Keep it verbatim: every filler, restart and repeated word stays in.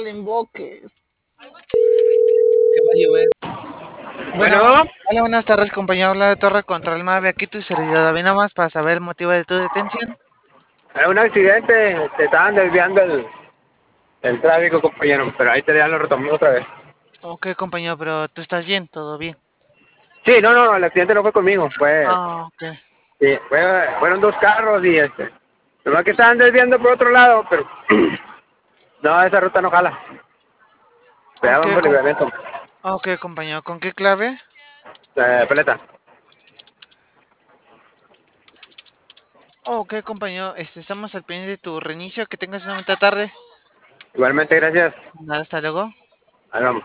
le invoques. Que va a llover. Bueno, Bueno, hola, buenas tardes, compañero. Habla de Torre Control Mave. Aquí tu servidor David, nada más para saber el motivo de tu detención. hay un accidente, te estaban desviando el, el tráfico, compañero, pero ahí te ya lo retomamos otra vez. Ok, compañero, pero tú estás bien, todo bien. Sí, no, no, el accidente no fue conmigo, fue, Ah, ok. sí, fue, fueron dos carros y este, nomás que estaban desviando por otro lado, pero no, esa ruta no jala, Ok, pegaban por com- libramiento, ok, compañero. ¿Con qué clave? eh, peleta. Ok, compañero. Este, estamos al pendiente de tu reinicio. Que tengas una bonita tarde. Igualmente, gracias, Nada, hasta luego. ahí vamos.